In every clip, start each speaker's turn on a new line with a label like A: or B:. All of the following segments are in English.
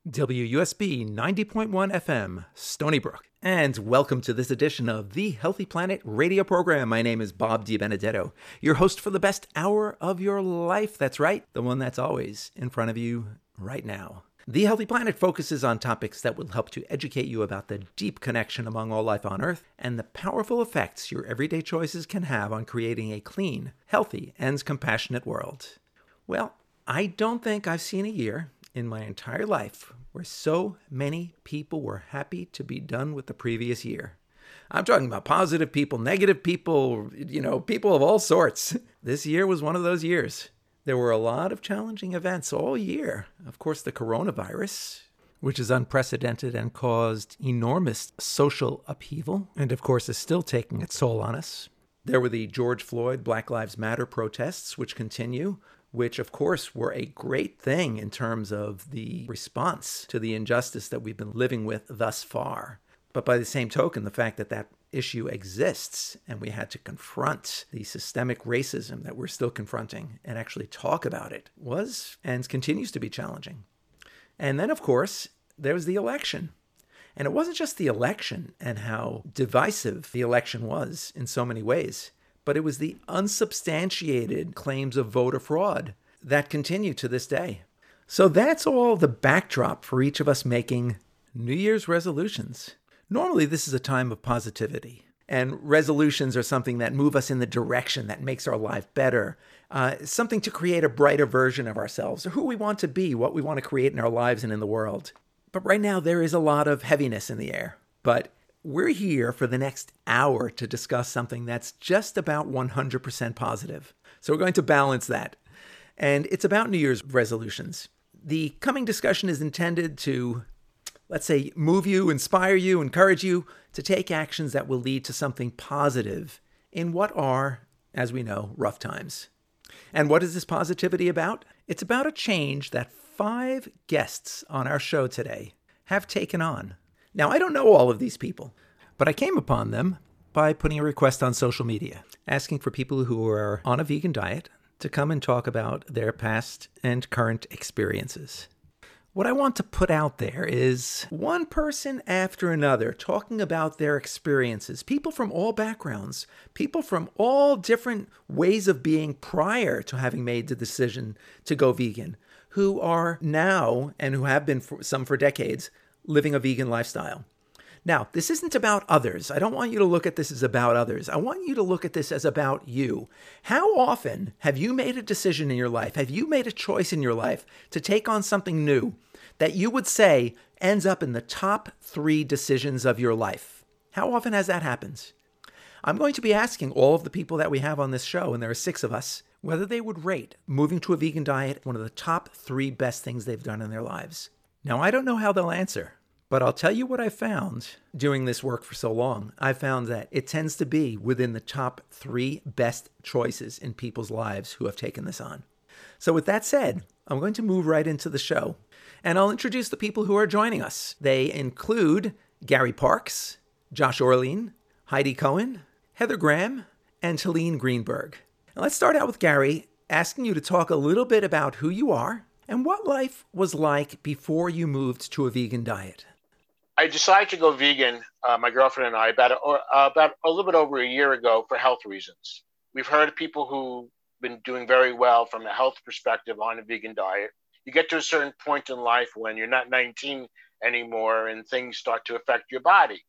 A: WUSB 90.1 FM, Stony Brook. And welcome to this edition of the Healthy Planet radio program. My name is Bob DiBenedetto, your host for the best hour of your life. That's right, the one that's always in front of you right now. The Healthy Planet focuses on topics that will help to educate you about the deep connection among all life on Earth and the powerful effects your everyday choices can have on creating a clean, healthy, and compassionate world. Well, I don't think I've seen a year in my entire life where so many people were happy to be done with the previous year. I'm talking about positive people, negative people, people of all sorts. This year was one of those years. There were a lot of challenging events all year. Of course, the coronavirus, which is unprecedented and caused enormous social upheaval, and of course is still taking its toll on us. There were the George Floyd Black Lives Matter protests, which continue, which of course were a great thing in terms of the response to the injustice that we've been living with thus far. But by the same token, the fact that that issue exists and we had to confront the systemic racism that we're still confronting and actually talk about it was and continues to be challenging. And then, of course, there was the election. And it wasn't just the election and how divisive the election was in so many ways, but it was the unsubstantiated claims of voter fraud that continue to this day. So that's all the backdrop for each of us making New Year's resolutions. Normally, this is a time of positivity, and resolutions are something that move us in the direction that makes our life better, something to create a brighter version of ourselves, or who we want to be, what we want to create in our lives and in the world. But right now, there is a lot of heaviness in the air. But we're here for the next hour to discuss something that's just about 100% positive. So we're going to balance that. And it's about New Year's resolutions. The coming discussion is intended to, let's say, move you, inspire you, encourage you to take actions that will lead to something positive in what are, as we know, rough times. And what is this positivity about? It's about a change that 5 guests on our show today have taken on. Now, I don't know all of these people, but I came upon them by putting a request on social media, asking for people who are on a vegan diet to come and talk about their past and current experiences. What I want to put out there is one person after another talking about their experiences, people from all backgrounds, people from all different ways of being prior to having made the decision to go vegan, who are now, and who have been some for decades, living a vegan lifestyle. Now, this isn't about others. I don't want you to look at this as about others. I want you to look at this as about you. How often have you made a decision in your life? Have you made a choice in your life to take on something new that you would say ends up in the top 3 decisions of your life? How often has that happened? I'm going to be asking all of the people that we have on this show, and there are 6 of us, whether they would rate moving to a vegan diet one of the top 3 best things they've done in their lives. Now, I don't know how they'll answer, but I'll tell you what I found doing this work for so long. I found that it tends to be within the top 3 best choices in people's lives who have taken this on. So with that said, I'm going to move right into the show, and I'll introduce the people who are joining us. They include Gary Parks, Josh Orlean, Heidi Cohen, Heather Graham, and Helene Greenberg. Now let's start out with Gary, asking you to talk a little bit about who you are and what life was like before you moved to a vegan diet.
B: I decided to go vegan, my girlfriend and I, about a little bit over a year ago for health reasons. We've heard of people who've been doing very well from a health perspective on a vegan diet. You get to a certain point in life when you're not 19 anymore and things start to affect your body.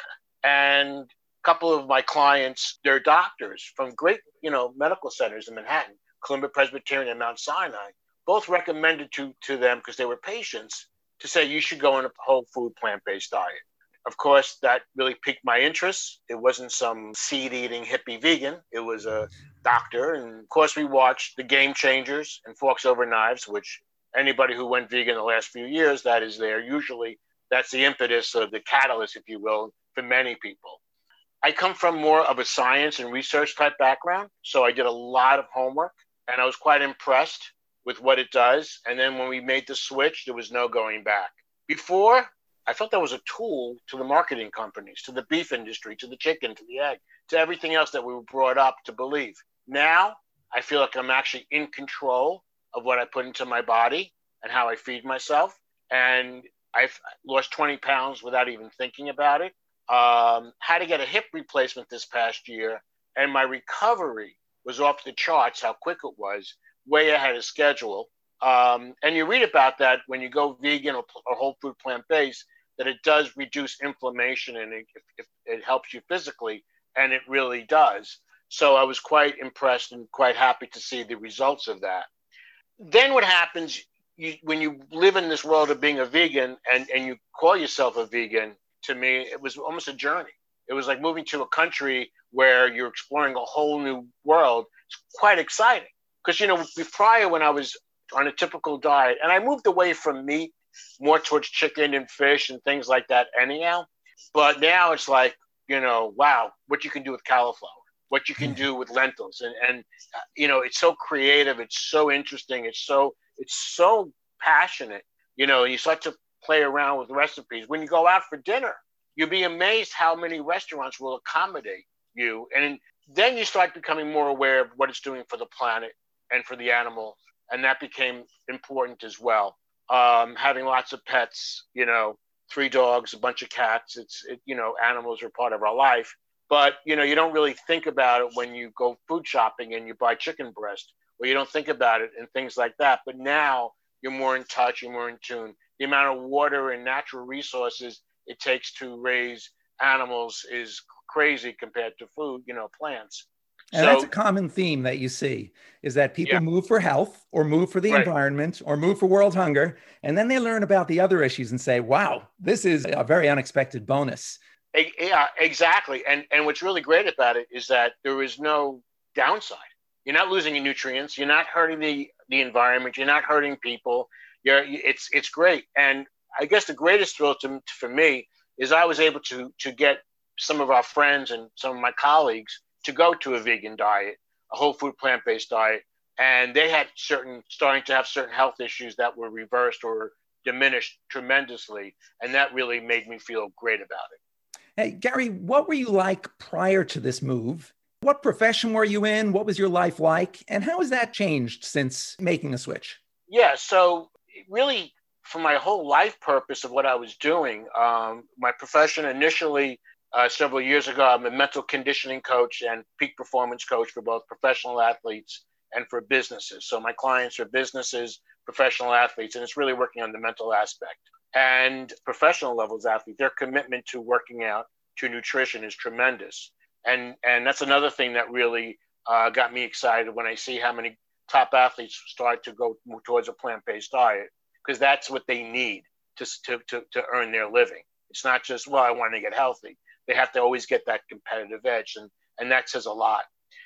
B: And a couple of my clients, they're doctors from great, medical centers in Manhattan, Columbia Presbyterian and Mount Sinai, both recommended to them because they were patients to say you should go on a whole food plant-based diet. Of course, that really piqued my interest. It wasn't some seed-eating hippie vegan. It was a doctor. And of course, we watched The Game Changers and Forks Over Knives, which anybody who went vegan the last few years, that is there. Usually, that's the impetus of the catalyst, if you will, for many people. I come from more of a science and research type background, so I did a lot of homework, and I was quite impressed with what it does. And then when we made the switch, there was no going back. Before, I felt that was a tool to the marketing companies, to the beef industry, to the chicken, to the egg, to everything else that we were brought up to believe. Now, I feel like I'm actually in control of what I put into my body and how I feed myself. and I've lost 20 pounds without even thinking about it. Had to get a hip replacement this past year, and my recovery was off the charts, how quick it was, way ahead of schedule. And you read about that when you go vegan or whole food plant-based, that it does reduce inflammation and it helps you physically, and it really does. So I was quite impressed and quite happy to see the results of that. Then what happens, when you live in this world of being a vegan and you call yourself a vegan, to me, it was almost a journey. It was like moving to a country where you're exploring a whole new world. It's quite exciting. Because, prior when I was on a typical diet, and I moved away from meat more towards chicken and fish and things like that anyhow. But now it's like, wow, what you can do with cauliflower, what you can do with lentils. And it's so creative. It's so interesting. It's so passionate. You start to play around with recipes. When you go out for dinner, you'll be amazed how many restaurants will accommodate you. And then you start becoming more aware of what it's doing for the planet and for the animals. And that became important as well. Having lots of pets, 3 dogs, a bunch of cats, animals are part of our life. But, you don't really think about it when you go food shopping and you buy chicken breast, or you don't think about it and things like that. But now you're more in touch, you're more in tune. The amount of water and natural resources it takes to raise animals is crazy compared to food, plants.
A: And that's a common theme that you see, is that people move for health or move for the environment or move for world hunger. And then they learn about the other issues and say, wow, this is a very unexpected bonus.
B: Yeah, exactly. And what's really great about it is that there is no downside. You're not losing your nutrients. You're not hurting the environment. You're not hurting people. It's great. And I guess the greatest thrill for me is I was able to get some of our friends and some of my colleagues to go to a vegan diet, a whole food plant-based diet, and they had starting to have certain health issues that were reversed or diminished tremendously, and that really made me feel great about it.
A: Hey, Gary, what were you like prior to this move? What profession were you in? What was your life like? And how has that changed since making the switch?
B: Yeah, so really, for my whole life purpose of what I was doing, my profession initially, several years ago, I'm a mental conditioning coach and peak performance coach for both professional athletes and for businesses. So my clients are businesses, professional athletes, and it's really working on the mental aspect. And professional levels athletes, their commitment to working out, to nutrition is tremendous. And that's another thing that really got me excited when I see how many top athletes start to go towards a plant-based diet, because that's what they need to earn their living. It's not just, well, I want to get healthy. They have to always get that competitive edge, and that says a lot.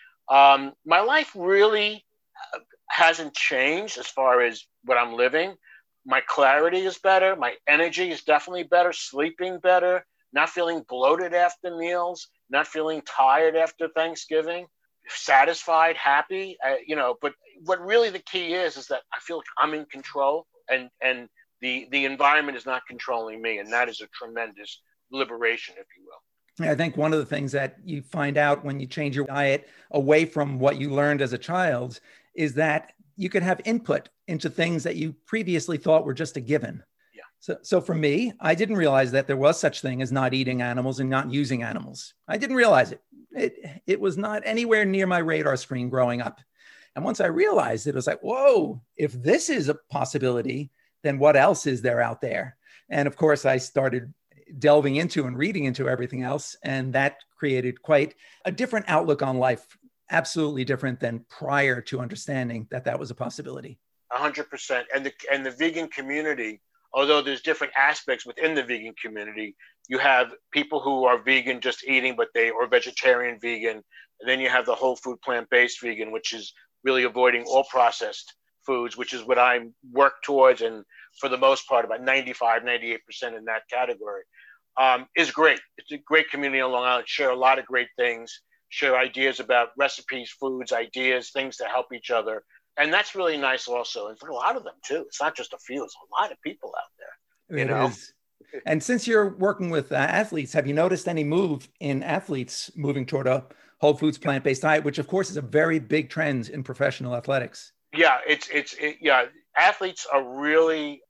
B: My life really hasn't changed as far as what I'm living. My clarity is better. My energy is definitely better, sleeping better, not feeling bloated after meals, not feeling tired after Thanksgiving, satisfied, happy, but what really the key is that I feel like I'm in control and the environment is not controlling me. And that is a tremendous liberation, if you will.
A: I think one of the things that you find out when you change your diet away from what you learned as a child is that you can have input into things that you previously thought were just a given. Yeah. So for me, I didn't realize that there was such thing as not eating animals and not using animals. I didn't realize it. It was not anywhere near my radar screen growing up. And once I realized it, it was like, whoa, if this is a possibility, then what else is there out there? And of course, I started delving into and reading into everything else. And that created quite a different outlook on life, absolutely different than prior to understanding that that was a possibility.
B: 100%. And the vegan community, although there's different aspects within the vegan community, you have people who are vegan just eating, or vegetarian vegan. And then you have the whole food plant-based vegan, which is really avoiding all processed foods, which is what I work towards. And for the most part, about 95, 98% in that category, is great. It's a great community on Long Island, share a lot of great things, share ideas about recipes, foods, ideas, things to help each other. And that's really nice also. And for a lot of them too. It's not just a few, it's a lot of people out there.
A: It is. And since you're working with athletes, have you noticed any move in athletes moving toward a whole foods plant-based diet, which of course is a very big trend in professional athletics?
B: Yeah, yeah. Athletes are really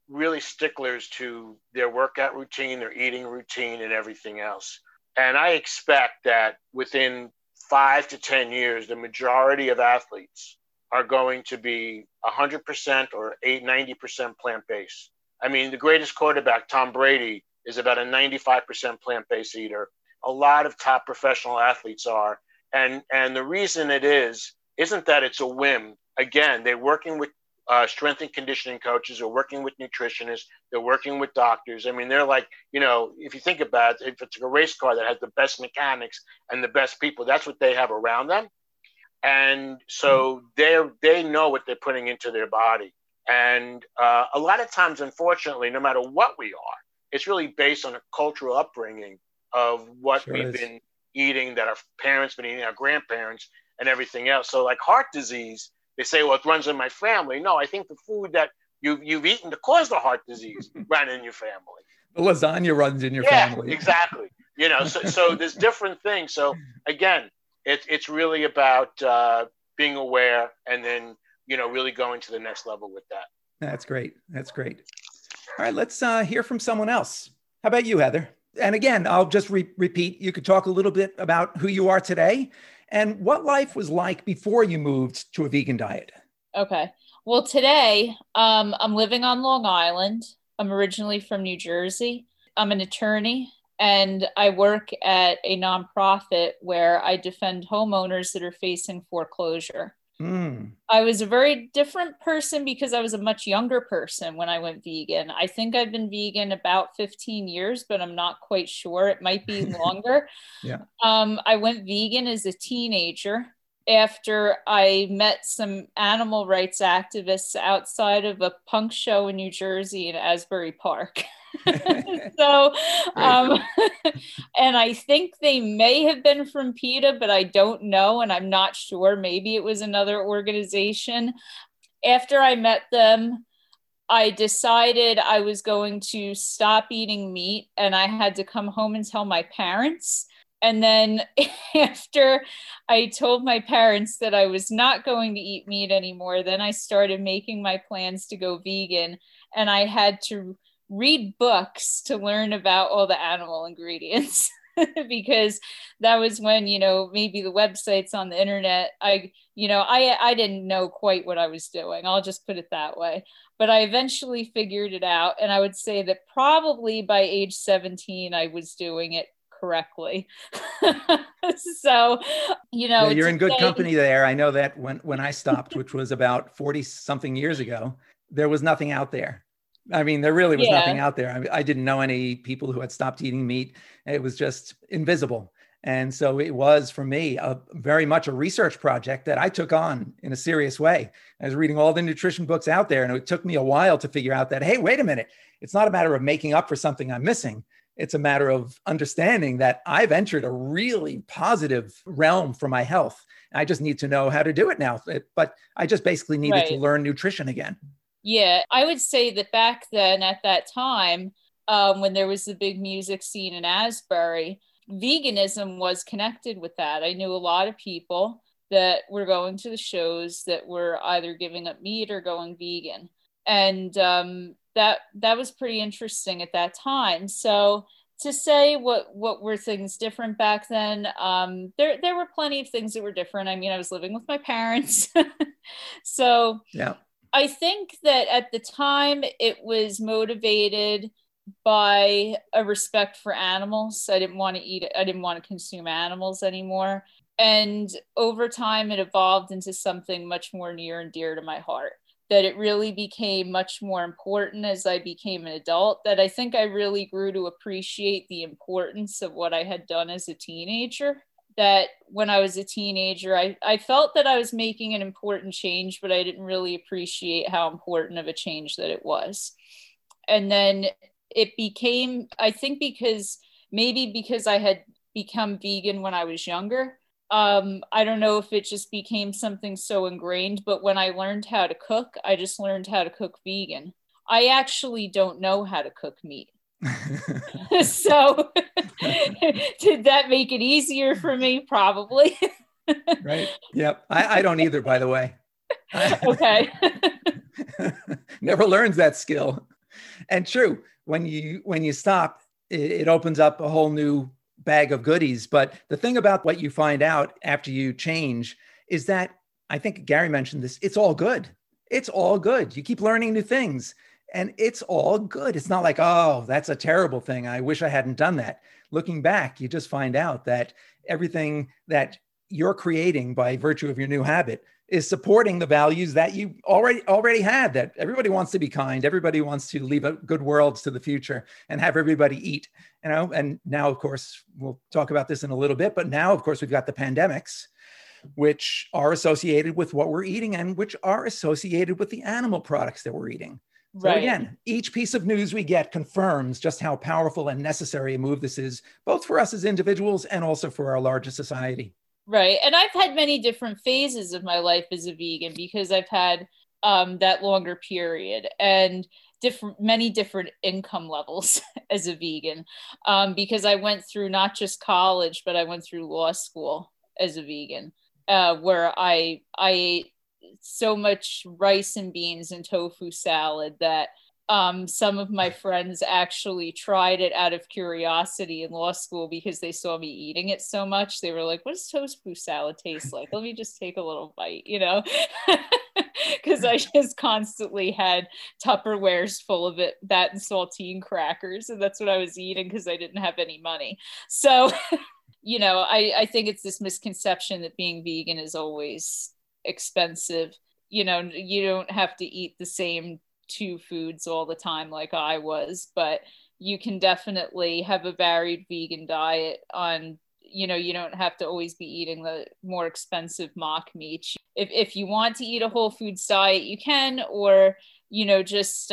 B: really sticklers to their workout routine, their eating routine, and everything else. And I expect that within 5 to 10 years, the majority of athletes are going to be 100% or 90% plant-based. I mean, the greatest quarterback, Tom Brady, is about a 95% plant-based eater. A lot of top professional athletes are. And the reason it isn't that it's a whim. Again, they're working with strength and conditioning coaches, they're working with nutritionists, they're working with doctors. I mean, they're like, if you think about it, if it's a race car that has the best mechanics and the best people, that's what they have around them. And so they know what they're putting into their body. And a lot of times, unfortunately, no matter what we are, it's really based on a cultural upbringing of what we've been eating, that our parents been eating, our grandparents, and everything else. So like heart disease, they say, well, it runs in my family. No, I think the food that you've eaten to cause the heart disease ran in your family.
A: The lasagna runs in your family.
B: Yeah, exactly. So there's different things. So again, it's really about being aware and then, really going to the next level with that.
A: That's great. That's great. All right, let's hear from someone else. How about you, Heather? And again, I'll just repeat, you could talk a little bit about who you are today and what life was like before you moved to a vegan diet.
C: Okay. Well, today I'm living on Long Island. I'm originally from New Jersey. I'm an attorney and I work at a nonprofit where I defend homeowners that are facing foreclosure. I was a very different person because I was a much younger person when I went vegan. I think I've been vegan about 15 years, but I'm not quite sure. It might be longer.
A: Yeah.
C: I went vegan as a teenager after I met some animal rights activists outside of a punk show in New Jersey in Asbury Park. So, and I think they may have been from PETA, but I don't know. And I'm not sure. Maybe it was another organization. After I met them, I decided I was going to stop eating meat and I had to come home and tell my parents. And then after I told my parents that I was not going to eat meat anymore, then I started making my plans to go vegan. And I had to read books to learn about all the animal ingredients because that was when, maybe the websites on the internet, I didn't know quite what I was doing. I'll just put it that way. But I eventually figured it out. And I would say that probably by age 17, I was doing it correctly. So,
A: yeah, you're in good company there. I know that when I stopped, which was about 40 something years ago, there was nothing out there. I mean, there really was nothing out there. I didn't know any people who had stopped eating meat. It was just invisible. And so it was, for me, very much a research project that I took on in a serious way. I was reading all the nutrition books out there, and it took me a while to figure out that, hey, wait a minute. It's not a matter of making up for something I'm missing. It's a matter of understanding that I've entered a really positive realm for my health. I just need to know how to do it now. But I just basically needed to learn nutrition again.
C: Yeah, I would say that back then at that time, when there was the big music scene in Asbury, veganism was connected with that. I knew a lot of people that were going to the shows that were either giving up meat or going vegan. And that was pretty interesting at that time. So to say what were things different back then, there were plenty of things that were different. I mean, I was living with my parents. So yeah. I think that at the time it was motivated by a respect for animals. I didn't want to consume animals anymore. And over time it evolved into something much more near and dear to my heart, that it really became much more important as I became an adult, that I think I really grew to appreciate the importance of what I had done as a teenager. That when I was a teenager, I felt that I was making an important change, but I didn't really appreciate how important of a change that it was. And then it became, I think because I had become vegan when I was younger, I don't know if it just became something so ingrained, but when I learned how to cook, I just learned how to cook vegan. I actually don't know how to cook meat. So did that make it easier for me? Probably.
A: Right. Yep. I don't either, by the way.
C: Okay.
A: Never learns that skill. And true, when you stop, it opens up a whole new bag of goodies. But the thing about what you find out after you change is that, I think Gary mentioned this, it's all good. It's all good. You keep learning new things and it's all good. It's not like, oh, that's a terrible thing, I wish I hadn't done that. Looking back, you just find out that everything that you're creating by virtue of your new habit is supporting the values that you already had, that everybody wants to be kind. Everybody wants to leave a good world to the future and have everybody eat, and now, of course, we'll talk about this in a little bit, but now, of course, we've got the pandemics, which are associated with what we're eating and which are associated with the animal products that we're eating. So
C: Right.
A: again, each piece of news we get confirms just how powerful and necessary a move this is, both for us as individuals and also for our larger society.
C: Right. And I've had many different phases of my life as a vegan because I've had that longer period and many different income levels as a vegan, because I went through not just college, but I went through law school as a vegan, where I ate so much rice and beans and tofu salad that some of my friends actually tried it out of curiosity in law school because they saw me eating it so much. They were like, what does tofu salad taste like? Let me just take a little bite, because I just constantly had Tupperwares full of it, that and saltine crackers. And that's what I was eating because I didn't have any money. So, I think it's this misconception that being vegan is always expensive. You don't have to eat the same two foods all the time like I was, but you can definitely have a varied vegan diet on, you don't have to always be eating the more expensive mock meat. If you want to eat a whole foods diet, you can, or, just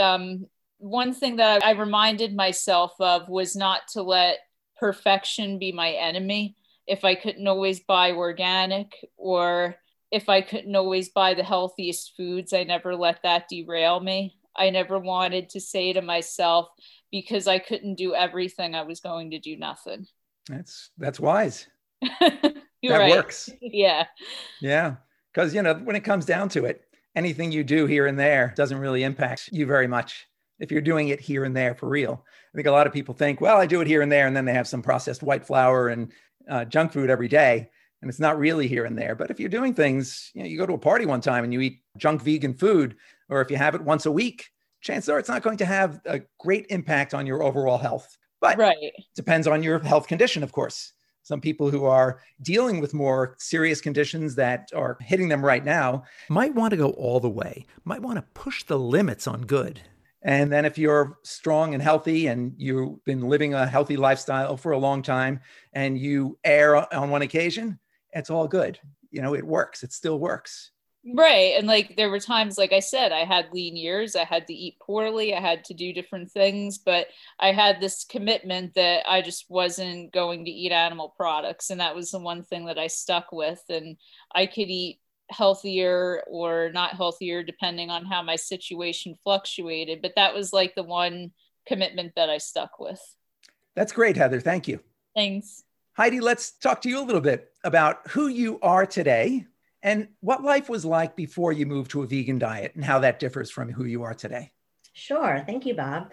C: one thing that I reminded myself of was not to let perfection be my enemy. If I couldn't always buy organic, or if I couldn't always buy the healthiest foods, I never let that derail me. I never wanted to say to myself, because I couldn't do everything, I was going to do nothing.
A: That's wise.
C: That
A: right. Works.
C: Yeah.
A: Yeah. Because, when it comes down to it, anything you do here and there doesn't really impact you very much if you're doing it here and there for real. I think a lot of people think, well, I do it here and there, and then they have some processed white flour and junk food every day, and it's not really here and there. But if you're doing things, you go to a party one time and you eat junk vegan food, or if you have it once a week, chances are it's not going to have a great impact on your overall health. But it depends on your health condition, of course. Some people who are dealing with more serious conditions that are hitting them right now might want to go all the way, might want to push the limits on good. And then if you're strong and healthy and you've been living a healthy lifestyle for a long time and you err on one occasion, it's all good. It works. It still works.
C: Right. And there were times, like I said, I had lean years, I had to eat poorly, I had to do different things, but I had this commitment that I just wasn't going to eat animal products. And that was the one thing that I stuck with. And I could eat healthier or not healthier depending on how my situation fluctuated. But that was the one commitment that I stuck with.
A: That's great, Heather. Thank you.
C: Thanks.
A: Heidi, let's talk to you a little bit about who you are today and what life was like before you moved to a vegan diet and how that differs from who you are today.
D: Sure. Thank you, Bob.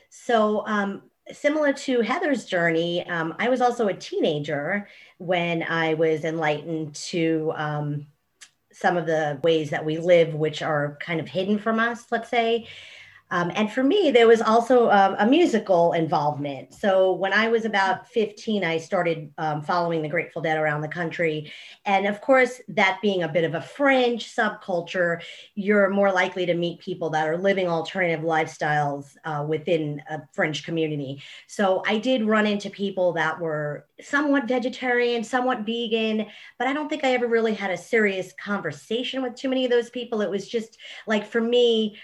D: So similar to Heather's journey, I was also a teenager when I was enlightened to some of the ways that we live, which are kind of hidden from us, let's say. And for me, there was also a musical involvement. So when I was about 15, I started following the Grateful Dead around the country. And of course, that being a bit of a fringe subculture, you're more likely to meet people that are living alternative lifestyles within a fringe community. So I did run into people that were somewhat vegetarian, somewhat vegan, but I don't think I ever really had a serious conversation with too many of those people. It was just for me,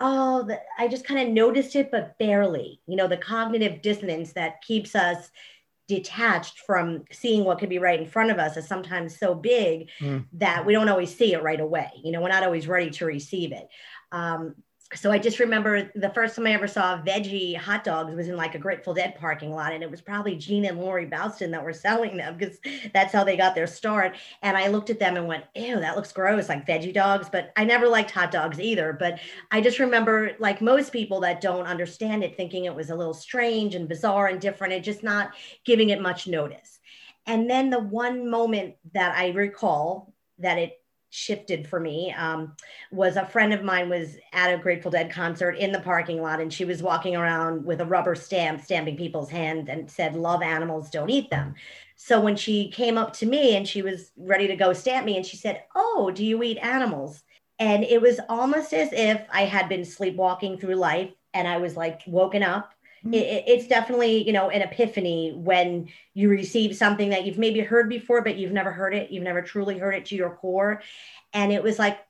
D: I just kind of noticed it, but barely, the cognitive dissonance that keeps us detached from seeing what could be right in front of us is sometimes so big that we don't always see it right away. We're not always ready to receive it. It's So I just remember the first time I ever saw veggie hot dogs was in like a Grateful Dead parking lot. And it was probably Gene and Lori Bouston that were selling them because that's how they got their start. And I looked at them and went, ew, that looks gross, like veggie dogs. But I never liked hot dogs either. But I just remember, like most people that don't understand it, thinking it was a little strange and bizarre and different and just not giving it much notice. And then the one moment that I recall that it shifted for me was a friend of mine was at a Grateful Dead concert in the parking lot, and she was walking around with a rubber stamp stamping people's hand and said, "Love animals, don't eat them." So when she came up to me and she was ready to go stamp me, and she said, "Oh, do you eat animals?" And it was almost as if I had been sleepwalking through life and I was like woken up. It's definitely, an epiphany when you receive something that you've maybe heard before, but you've never heard it. You've never truly heard it to your core. And it was like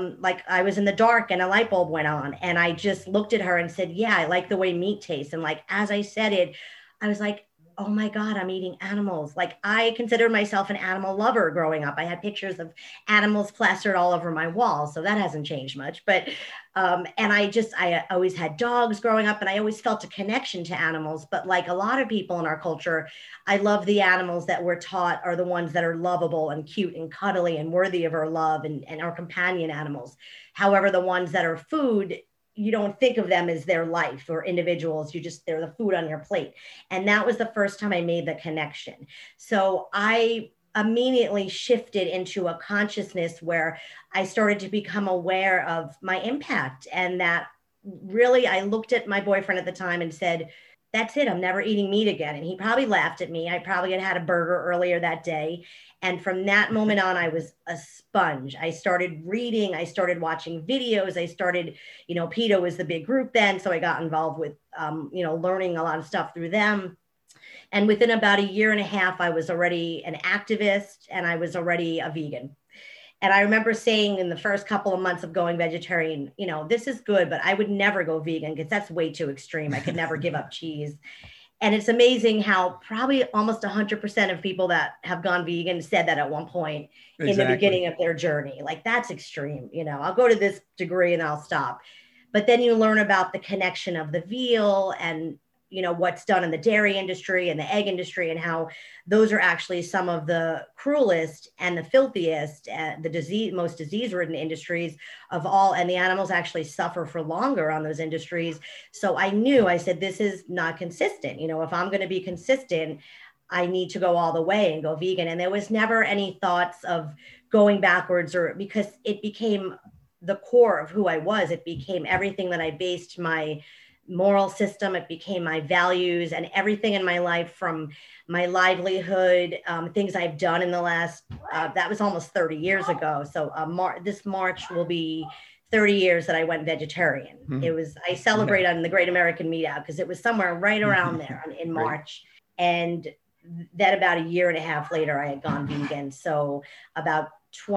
D: I was in the dark and a light bulb went on. And I just looked at her and said, yeah, I like the way meat tastes. And like, as I said it, I was like, oh my God, I'm eating animals. Like I considered myself an animal lover growing up. I had pictures of animals plastered all over my wall. So that hasn't changed much. But, and I always had dogs growing up and I always felt a connection to animals. But like a lot of people in our culture, I love the animals that we're taught are the ones that are lovable and cute and cuddly and worthy of our love and our companion animals. However, the ones that are food, you don't think of them as their life or individuals. They're the food on your plate. And that was the first time I made the connection. So I immediately shifted into a consciousness where I started to become aware of my impact. And that really, I looked at my boyfriend at the time and said, that's it. I'm never eating meat again. And he probably laughed at me. I probably had a burger earlier that day. And from that moment on, I was a sponge. I started reading, I started watching videos. I started, PETA was the big group then. So I got involved with, learning a lot of stuff through them. And within about a year and a half, I was already an activist and I was already a vegan. And I remember saying in the first couple of months of going vegetarian, this is good, but I would never go vegan because that's way too extreme. I could never give up cheese. And it's amazing how probably almost 100% of people that have gone vegan said that at one point in the beginning of their journey. Like, that's extreme. I'll go to this degree and I'll stop. But then you learn about the connection of the veal and, what's done in the dairy industry and the egg industry and how those are actually some of the cruelest and the filthiest, most disease-ridden industries of all. And the animals actually suffer for longer on those industries. So I said, this is not consistent. If I'm going to be consistent, I need to go all the way and go vegan. And there was never any thoughts of going backwards because it became the core of who I was. It became everything that I based my moral system. It became my values and everything in my life, from my livelihood, things I've done in the last, that was almost 30 years ago. So this March will be 30 years that I went vegetarian. Mm-hmm. I celebrate on the Great American Meat Out because it was somewhere right around there in March. And then about a year and a half later, I had gone vegan. So about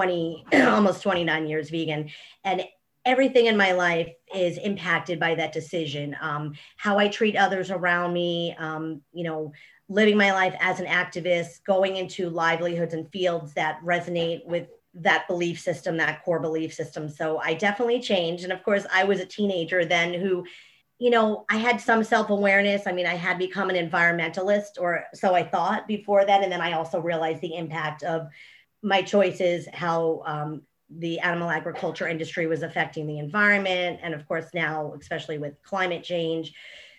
D: almost 29 years vegan. And everything in my life is impacted by that decision. How I treat others around me, living my life as an activist, going into livelihoods and fields that resonate with that belief system, that core belief system. So I definitely changed. And of course, I was a teenager then who, I had some self-awareness. I mean, I had become an environmentalist, or so I thought before that. And then I also realized the impact of my choices, how the animal agriculture industry was affecting the environment. And of course, now, especially with climate change.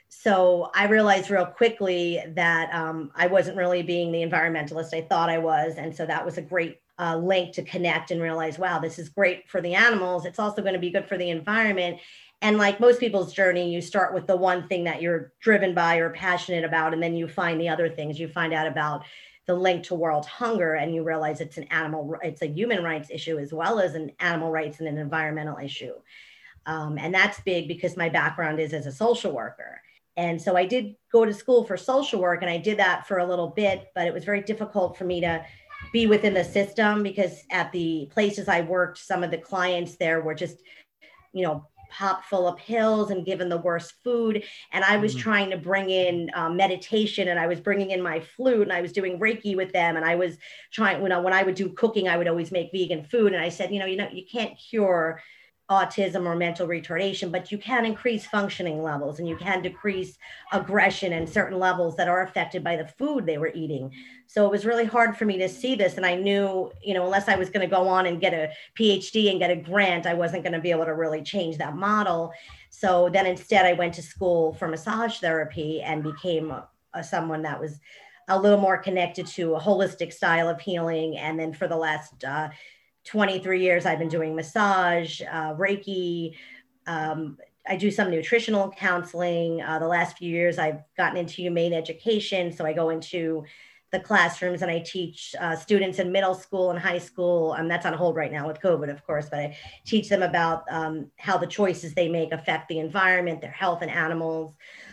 D: So I realized real quickly that I wasn't really being the environmentalist I thought I was. And so that was a great link to connect and realize, wow, this is great for the animals. It's also going to be good for the environment. And like most people's journey, you start with the one thing that you're driven by or passionate about, and then you find the other things. You find out about the link to world hunger, and you realize it's a human rights issue as well as an animal rights and an environmental issue. And that's big because my background is as a social worker. And so I did go to school for social work, and I did that for a little bit, but it was very difficult for me to be within the system because at the places I worked, some of the clients there were just, popped full of pills and given the worst food. And I was trying to bring in meditation, and I was bringing in my flute, and I was doing Reiki with them. And I was trying, when I would do cooking, I would always make vegan food. And I said, you can't cure autism or mental retardation, but you can increase functioning levels and you can decrease aggression and certain levels that are affected by the food they were eating. So it was really hard for me to see this. And I knew, unless I was going to go on and get a PhD and get a grant, I wasn't going to be able to really change that model. So then instead I went to school for massage therapy and became someone that was a little more connected to a holistic style of healing. And then for the last 23 years, I've been doing massage, Reiki. I do some nutritional counseling. The last few years, I've gotten into humane education. So I go into the classrooms and I teach students in middle school and high school. That's on hold right now with COVID, of course, but I teach them about how the choices they make affect the environment, their health, and animals.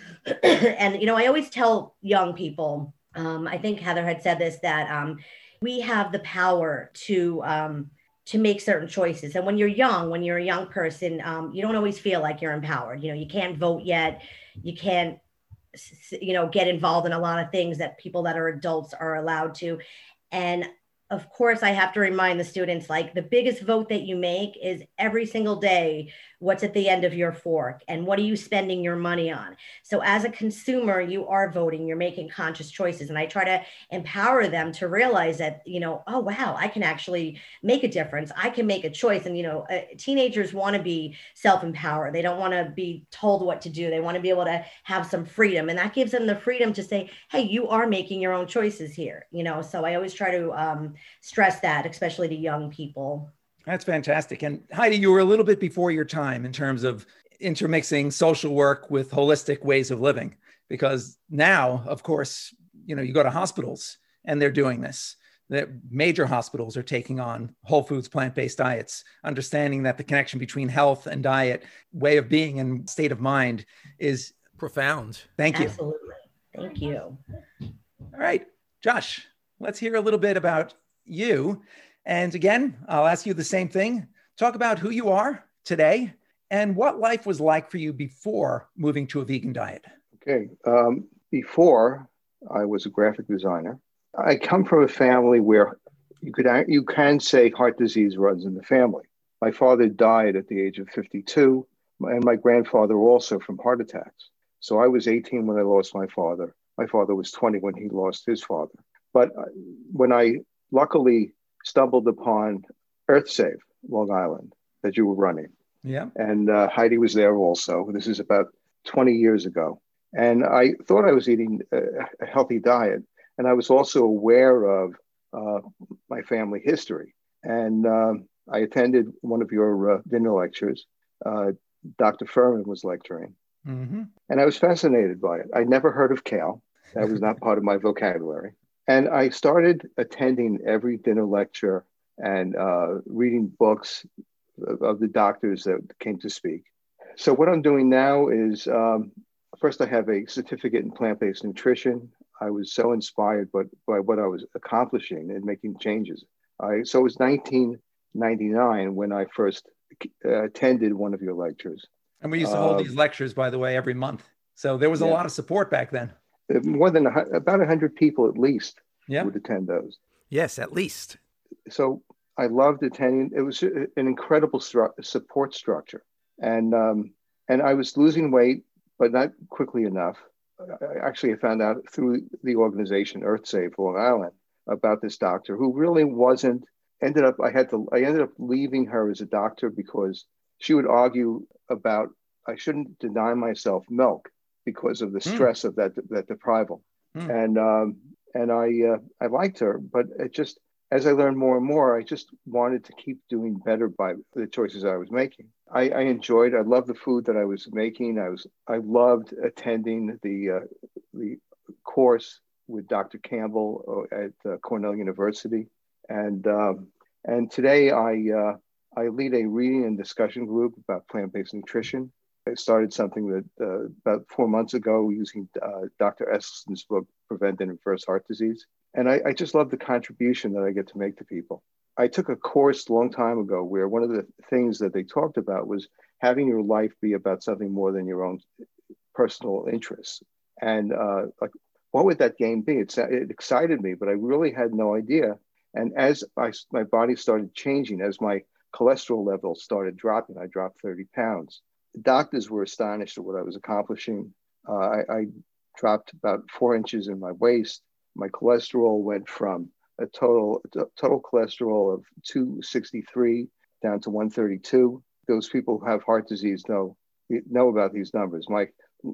D: And, I always tell young people, I think Heather had said this, that we have the power to make certain choices. And when you're a young person, you don't always feel like you're empowered. You can't vote yet. You can't, get involved in a lot of things that people that are adults are allowed to. And of course, I have to remind the students, like, the biggest vote that you make is every single day, what's at the end of your fork and what are you spending your money on? So as a consumer, you are voting, you're making conscious choices. And I try to empower them to realize that, oh, wow, I can actually make a difference. I can make a choice. And, teenagers want to be self-empowered. They don't want to be told what to do. They want to be able to have some freedom. And that gives them the freedom to say, hey, you are making your own choices here. So I always try to stress that, especially to young people.
A: That's fantastic. And Heidi, you were a little bit before your time in terms of intermixing social work with holistic ways of living, because now, of course, you go to hospitals and they're doing this. The major hospitals are taking on whole foods, plant-based diets, understanding that the connection between health and diet, way of being and state of mind is profound. Thank you.
D: Absolutely. Thank you.
A: All right, Josh, let's hear a little bit about you. And again, I'll ask you the same thing. Talk about who you are today and what life was like for you before moving to a vegan diet.
E: Okay. Before, I was a graphic designer. I come from a family where you can say heart disease runs in the family. My father died at the age of 52, and my grandfather also from heart attacks. So I was 18 when I lost my father. My father was 20 when he lost his father. But when I luckily stumbled upon EarthSave Long Island that you were running.
A: Yeah.
E: And Heidi was there also. This is about 20 years ago. And I thought I was eating a healthy diet. And I was also aware of my family history. And I attended one of your dinner lectures. Dr. Furman was lecturing.
A: Mm-hmm.
E: And I was fascinated by it. I never heard of kale. That was not part of my vocabulary. And I started attending every dinner lecture and reading books of the doctors that came to speak. So what I'm doing now is, first I have a certificate in plant-based nutrition. I was so inspired by what I was accomplishing and making changes. So it was 1999 when I first attended one of your lectures.
A: And we used to hold these lectures, by the way, every month. So there was a lot of support back then.
E: More than about 100 people at least
A: would
E: attend those.
A: Yes, at least.
E: So I loved attending. It was an incredible support structure. And I was losing weight, but not quickly enough. I found out through the organization EarthSave Long Island about this doctor who really wasn't, I ended up leaving her as a doctor because she would argue about I shouldn't deny myself milk because of the stress of that deprival. And I liked her, but it just, as I learned more and more, I just wanted to keep doing better by the choices I was making. I loved the food that I was making. I loved attending the course with Dr. Campbell at Cornell University. And today I lead a reading and discussion group about plant-based nutrition. I started something that about 4 months ago using Dr. Esselstyn's book, Prevent and Reverse Heart Disease. And I just love the contribution that I get to make to people. I took a course a long time ago where one of the things that they talked about was having your life be about something more than your own personal interests. And what would that game be? It excited me, but I really had no idea. And as my body started changing, as my cholesterol levels started dropping. I dropped 30 pounds. The doctors were astonished at what I was accomplishing. I dropped about 4 inches in my waist. My cholesterol went from a total cholesterol of 263 down to 132. Those people who have heart disease know about these numbers. My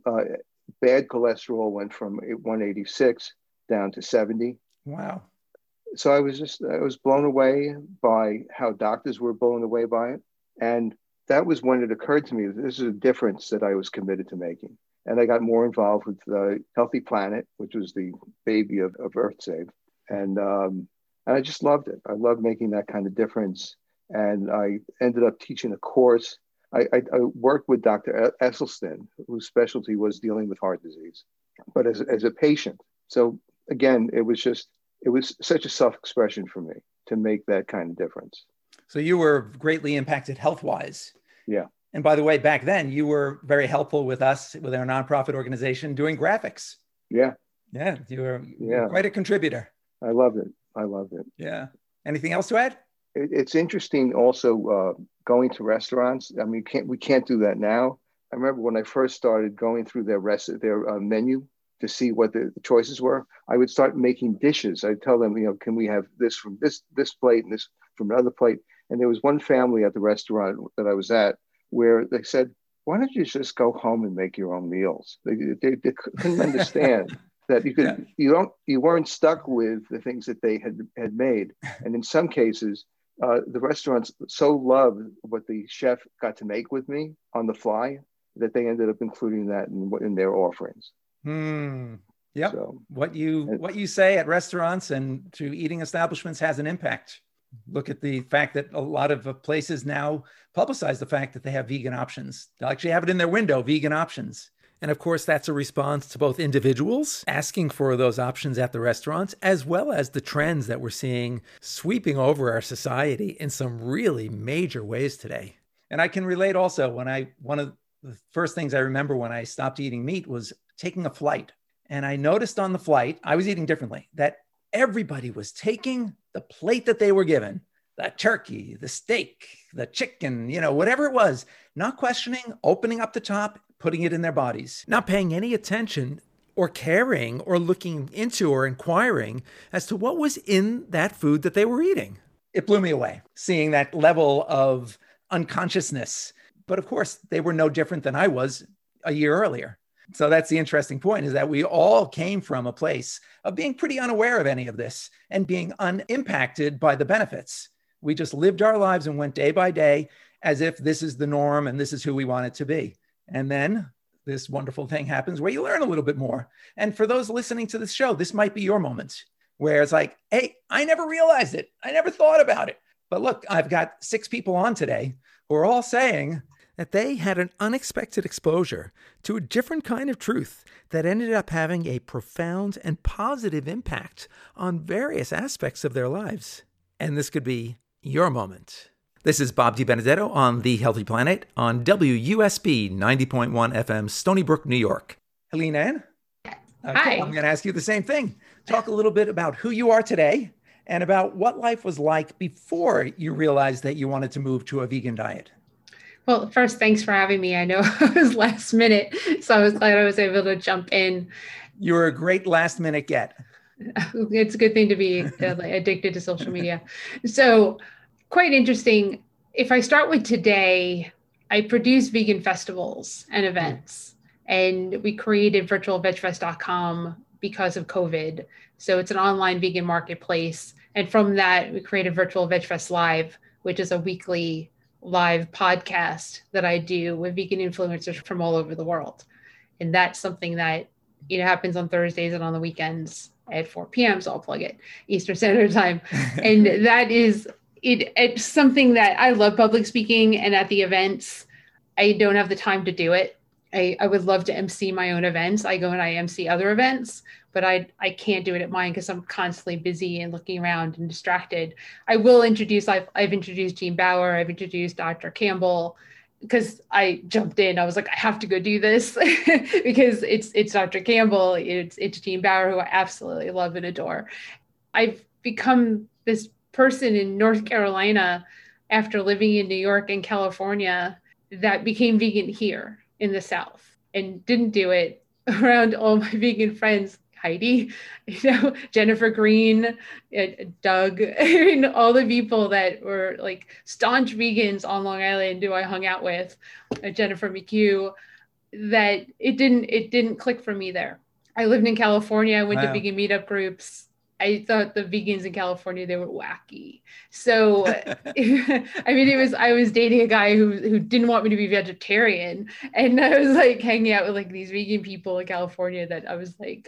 E: bad cholesterol went from 186 down to 70.
A: Wow.
E: So I was blown away by how doctors were blown away by it. And that was when it occurred to me that this is a difference that I was committed to making. And I got more involved with the Healthy Planet, which was the baby of EarthSave. And I just loved it. I loved making that kind of difference. And I ended up teaching a course. I worked with Dr. Esselstyn, whose specialty was dealing with heart disease, but as a patient. So again, it was such a self-expression for me to make that kind of difference.
A: So you were greatly impacted health-wise.
E: Yeah.
A: And by the way, back then you were very helpful with us, with our nonprofit organization, doing graphics.
E: Yeah.
A: Yeah. You were quite a contributor.
E: I loved it.
A: Yeah. Anything else to add?
E: It's interesting also going to restaurants. I mean, we can't do that now. I remember when I first started going through their menu to see what the choices were, I would start making dishes. I'd tell them, can we have this from this plate and this from another plate? And there was one family at the restaurant that I was at where they said, why don't you just go home and make your own meals? They couldn't understand that you could, you weren't stuck with the things that they had made. And in some cases, the restaurants so loved what the chef got to make with me on the fly that they ended up including that in their offerings.
A: Yeah. So, what you say at restaurants and to eating establishments has an impact. Look at the fact that a lot of places now publicize the fact that they have vegan options. They'll actually have it in their window, vegan options. And of course, that's a response to both individuals asking for those options at the restaurants, as well as the trends that we're seeing sweeping over our society in some really major ways today. And I can relate also one of the first things I remember when I stopped eating meat was taking a flight. And I noticed on the flight, I was eating differently, that everybody was taking the plate that they were given, the turkey, the steak, the chicken, whatever it was, not questioning, opening up the top, putting it in their bodies, not paying any attention or caring or looking into or inquiring as to what was in that food that they were eating. It blew me away, seeing that level of unconsciousness. But of course, they were no different than I was a year earlier. So that's the interesting point, is that we all came from a place of being pretty unaware of any of this and being unimpacted by the benefits. We just lived our lives and went day by day as if this is the norm and this is who we want it to be. And then this wonderful thing happens where you learn a little bit more. And for those listening to this show, this might be your moment where it's like, hey, I never realized it. I never thought about it. But look, I've got 6 people on today who are all saying that they had an unexpected exposure to a different kind of truth that ended up having a profound and positive impact on various aspects of their lives. And this could be your moment. This is Bob DiBenedetto on The Healthy Planet on WUSB 90.1 FM, Stony Brook, New York. Helene Ann?
F: Hi.
A: I'm going to ask you the same thing. Talk a little bit about who you are today and about what life was like before you realized that you wanted to move to a vegan diet.
F: Well, first, thanks for having me. I know it was last minute, so I was glad I was able to jump in.
A: You were a great last minute get.
F: It's a good thing to be addicted to social media. So quite interesting. If I start with today, I produce vegan festivals and events, and we created virtualvegfest.com because of COVID. So it's an online vegan marketplace. And from that, we created Virtual Veg Fest Live, which is a weekly live podcast that I do with vegan influencers from all over the world. And that's something that happens on Thursdays and on the weekends at 4 p.m. So I'll plug it Eastern Standard Time. And that is it's something that I love, public speaking. And at the events, I don't have the time to do it. I would love to MC my own events. I go and I MC other events, but I can't do it at mine because I'm constantly busy and looking around and distracted. I will introduce, I've introduced Gene Bauer. I've introduced Dr. Campbell because I jumped in. I was like, I have to go do this because it's Dr. Campbell. It's Gene Bauer, who I absolutely love and adore. I've become this person in North Carolina after living in New York and California that became vegan here in the South, and didn't do it around all my vegan friends. Heidi, Jennifer Green, Doug, all the people that were like staunch vegans on Long Island who I hung out with, Jennifer McHugh, that it didn't click for me there. I lived in California. I went to vegan meetup groups. I thought the vegans in California, they were wacky. So, I was dating a guy who didn't want me to be vegetarian. And I was like hanging out with like these vegan people in California that I was like,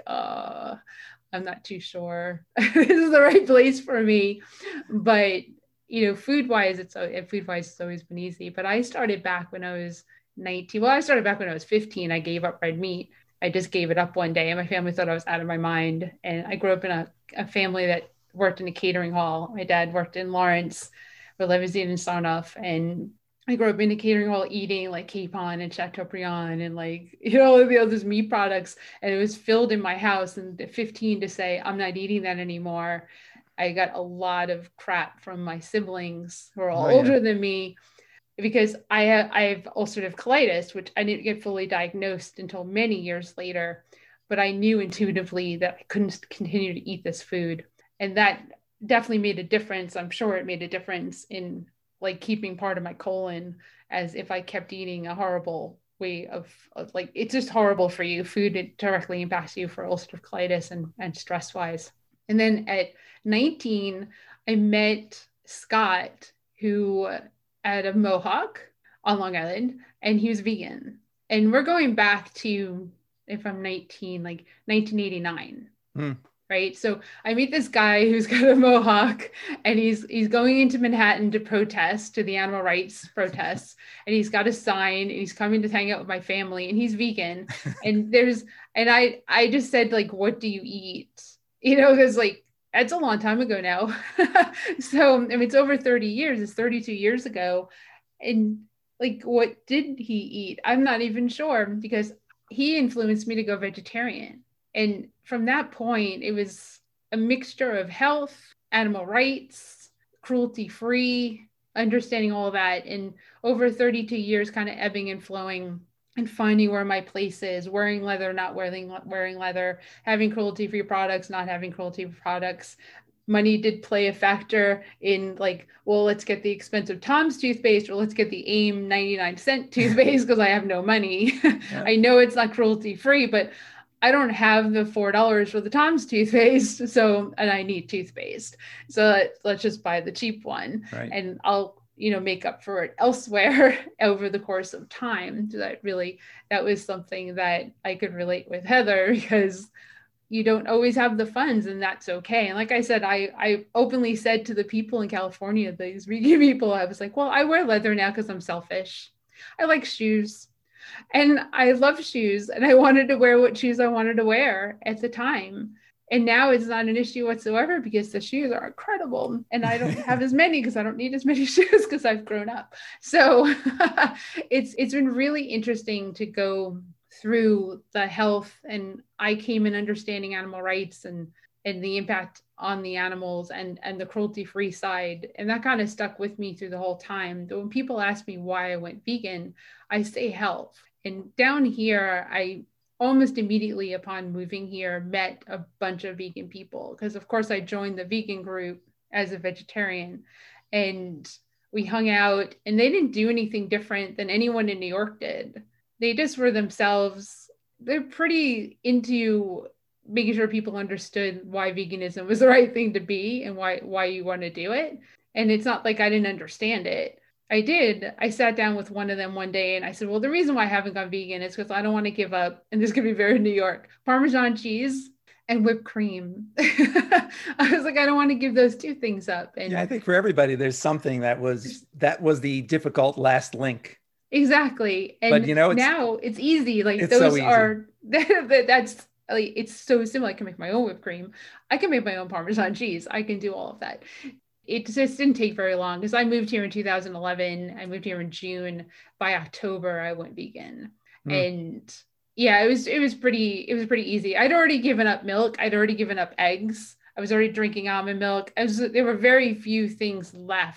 F: I'm not too sure this is the right place for me. But, food-wise, it's always been easy. But I started back when I was 19. Well, I started back when I was 15. I gave up red meat. I just gave it up one day, and my family thought I was out of my mind. And I grew up in a family that worked in a catering hall. My dad worked in Lawrence for Limousine and Sarnoff. And I grew up in a catering hall eating like capon and Chateaubriand and like, all of the other meat products. And it was filled in my house. And at 15 to say, I'm not eating that anymore. I got a lot of crap from my siblings who are all older than me, because I have ulcerative colitis, which I didn't get fully diagnosed until many years later, but I knew intuitively that I couldn't continue to eat this food. And that definitely made a difference. I'm sure it made a difference in like keeping part of my colon, as if I kept eating a horrible way of like, it's just horrible for you. Food, it directly impacts you for ulcerative colitis and stress wise. And then at 19, I met Scott, who at a Mohawk on Long Island, and he was vegan. And we're going back to, if I'm 19, like 1989. Right. So I meet this guy who's got a Mohawk, and he's going into Manhattan to protest, to the animal rights protests. And he's got a sign, and he's coming to hang out with my family, and he's vegan. And I just said, like, what do you eat? Because like, that's a long time ago now. So, it's over 30 years. It's 32 years ago. And like, what did he eat? I'm not even sure, because he influenced me to go vegetarian. And from that point, it was a mixture of health, animal rights, cruelty-free, understanding all that. And over 32 years, kind of ebbing and flowing, and finding where my place is, wearing leather, not wearing leather, having cruelty-free products, not having cruelty-free products. Money did play a factor in like, well, let's get the expensive Tom's toothpaste, or let's get the AIM 99-cent toothpaste because I have no money. Yeah. I know it's not cruelty-free, but I don't have the $4 for the Tom's toothpaste. And I need toothpaste. So let's just buy the cheap one. Right. And I'll make up for it elsewhere over the course of time. So that was something that I could relate with Heather, because you don't always have the funds, and that's okay. And like I said, I openly said to the people in California, these vegan people, I was like, well, I wear leather now because I'm selfish. I like shoes, and I love shoes, and I wanted to wear what shoes I wanted to wear at the time. And now it's not an issue whatsoever, because the shoes are incredible, and I don't have as many because I don't need as many shoes because I've grown up. So it's been really interesting to go through the health, and I came in understanding animal rights and the impact on the animals and the cruelty-free side. And that kind of stuck with me through the whole time. When people ask me why I went vegan, I say health. And down here, I almost immediately upon moving here, met a bunch of vegan people, because of course I joined the vegan group as a vegetarian, and we hung out, and they didn't do anything different than anyone in New York did. They just were themselves. They're pretty into making sure people understood why veganism was the right thing to be and why you want to do it. And it's not like I didn't understand it. I did. I sat down with one of them one day and I said, well, the reason why I haven't gone vegan is because I don't want to give up, and this could be very New York, Parmesan cheese and whipped cream. I was like, I don't want to give those two things up. And
A: yeah, I think for everybody, there's something that was the difficult last link.
F: Exactly. And but, now it's easy. Like it's those so are, that's, like, it's so simple. I can make my own whipped cream. I can make my own Parmesan cheese. I can do all of that. It just didn't take very long because I moved here in 2011. I moved here in June. By October, I went vegan. And yeah, it was pretty easy. I'd already given up milk. I'd already given up eggs. I was already drinking almond milk. There were very few things left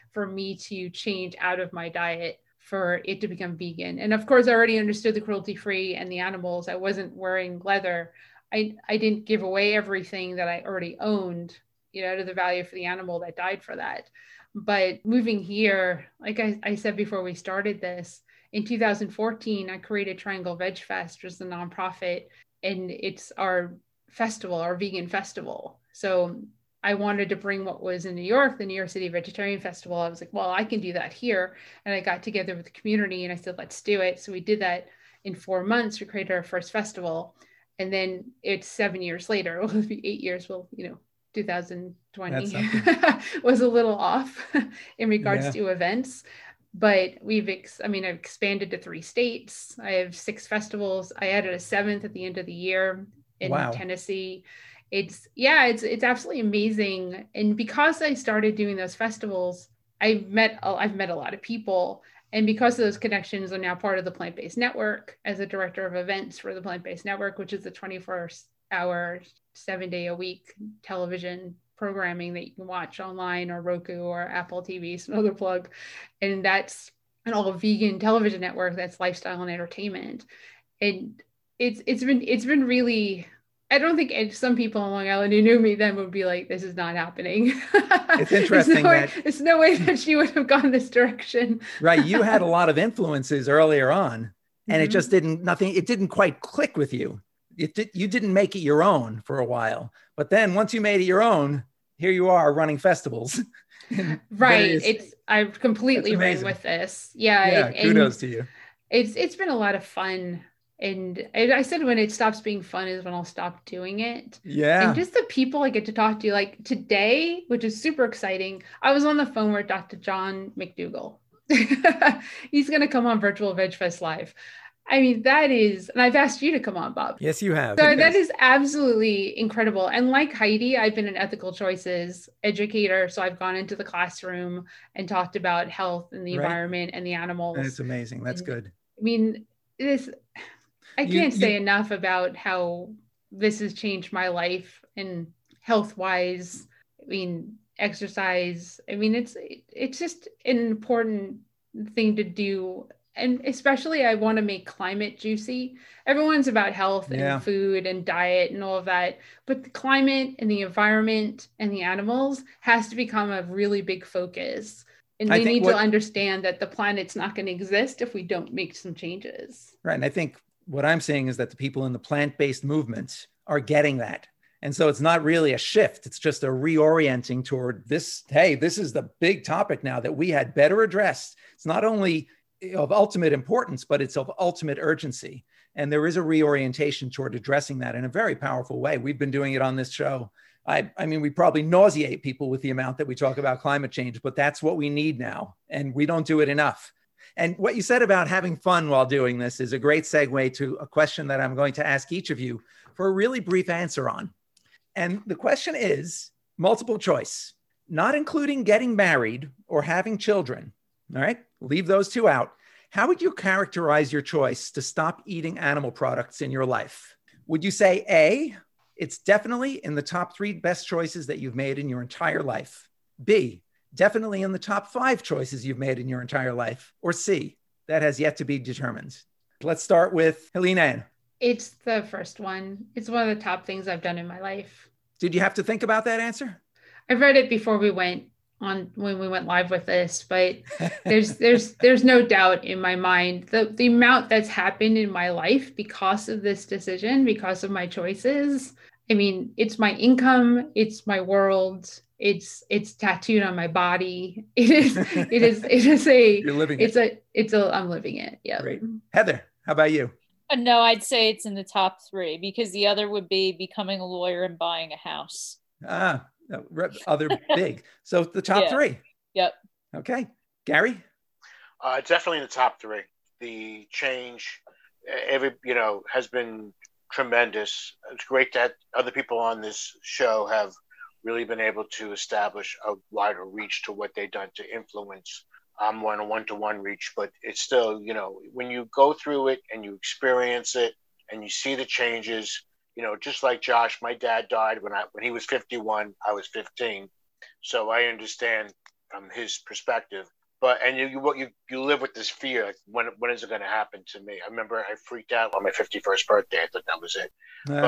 F: for me to change out of my diet for it to become vegan. And of course, I already understood the cruelty-free and the animals. I wasn't wearing leather. I didn't give away everything that I already owned, to the value for the animal that died for that. But moving here, like I said before we started this, in 2014, I created Triangle Veg Fest, which is a nonprofit, and it's our festival, our vegan festival. So I wanted to bring what was in New York, the New York City Vegetarian Festival. I was like, well, I can do that here. And I got together with the community and I said, let's do it. So we did that in 4 months. We created our first festival. And then it's 7 years later, it'll be 8 years. Well, 2020 was a little off in regards to events. But I've expanded to 3 states. I have 6 festivals. I added a 7th at the end of the year in Tennessee. It's absolutely amazing. And because I started doing those festivals, I've met a lot of people. And because of those connections, I'm now part of the Plant-Based Network as a director of events for the Plant-Based Network, which is the 24-hour, 7-day-a-week television programming that you can watch online or Roku or Apple TV, so another plug. And that's an all vegan television network that's lifestyle and entertainment. And it's been really, I don't think some people on Long Island who knew me then would be like, this is not happening.
A: It's interesting
F: there's no way that she would have gone this direction.
A: Right. You had a lot of influences earlier on, and it just didn't quite click with you. You didn't make it your own for a while, but then once you made it your own, here you are running festivals.
F: Right. I've completely ran with this. Yeah.
A: Kudos to you.
F: It's been a lot of fun. And I said, when it stops being fun is when I'll stop doing it.
A: Yeah.
F: And just the people I get to talk to, like today, which is super exciting. I was on the phone with Dr. John McDougall. He's going to come on Virtual Veg Fest Live. I mean, and I've asked you to come on, Bob.
A: Yes, you have.
F: So that is absolutely incredible. And like Heidi, I've been an ethical choices educator. So I've gone into the classroom and talked about health and the environment and the animals.
A: That's amazing. That's good.
F: I mean, I can't say enough about how this has changed my life and health-wise. I mean, exercise. I mean, it's just an important thing to do. And especially I want to make climate juicy. Everyone's about health and food and diet and all of that. But the climate and the environment and the animals has to become a really big focus. And they need to understand that the planet's not going to exist if we don't make some changes.
A: Right. And I think what I'm saying is that the people in the plant-based movement are getting that. And so it's not really a shift. It's just a reorienting toward this. Hey, this is the big topic now that we had better address. It's not only of ultimate importance, but it's of ultimate urgency. And there is a reorientation toward addressing that in a very powerful way. We've been doing it on this show. I mean, we probably nauseate people with the amount that we talk about climate change, but that's what we need now. And we don't do it enough. And what you said about having fun while doing this is a great segue to a question that I'm going to ask each of you for a really brief answer on. And the question is multiple choice, not including getting married or having children. All right, leave those 2 out. How would you characterize your choice to stop eating animal products in your life? Would you say A, it's definitely in the top 3 best choices that you've made in your entire life? B, definitely in the top 5 choices you've made in your entire life? Or C, that has yet to be determined? Let's start with Helene Ann.
F: It's the first one. It's one of the top things I've done in my life.
A: Did you have to think about that answer?
F: I read it before we went live with this, but there's no doubt in my mind the amount that's happened in my life because of this decision, because of my choices. I mean, it's my income, it's my world, it's tattooed on my body.
A: You're living it.
F: I'm living it. Yeah.
A: Great. Heather, how about you?
C: No, I'd say it's in the top 3 because the other would be becoming a lawyer and buying a house.
A: Other big. So the top 3.
C: Yep.
A: Okay. Gary?
B: Definitely in the top 3. The change, has been tremendous. It's great that other people on this show have really been able to establish a wider reach to what they've done to influence. I'm on a one-to-one reach, but it's still, when you go through it and you experience it and you see the changes, just like Josh, my dad died when he was 51, I was 15. So I understand from his perspective. But and you live with this fear, like when is it going to happen to me? I remember I freaked out on my 51st birthday. I thought that was it.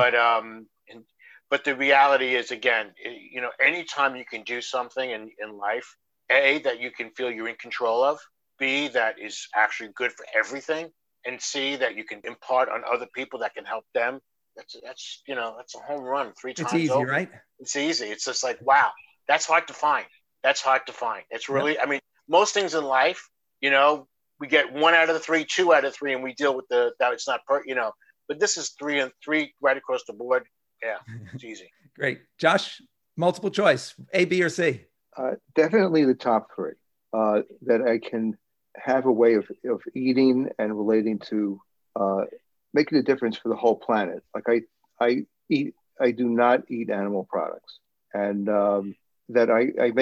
B: But the reality is, again, anytime you can do something in life, A, that you can feel you're in control of, B, that is actually good for everything, and C, that you can impart on other people that can help them. That's a home run 3 times.
A: It's easy,
B: over.
A: Right?
B: It's easy. It's just like, wow, that's hard to find. It's really, I mean, most things in life, we get 1 out of the 3, 2 out of 3, and we deal with that it's not but this is 3 and 3 right across the board. Yeah, it's easy.
A: Great. Josh, multiple choice, A, B, or C?
E: Definitely the top 3, that I can have a way of eating and relating to making a difference for the whole planet. Like I do not eat animal products, and that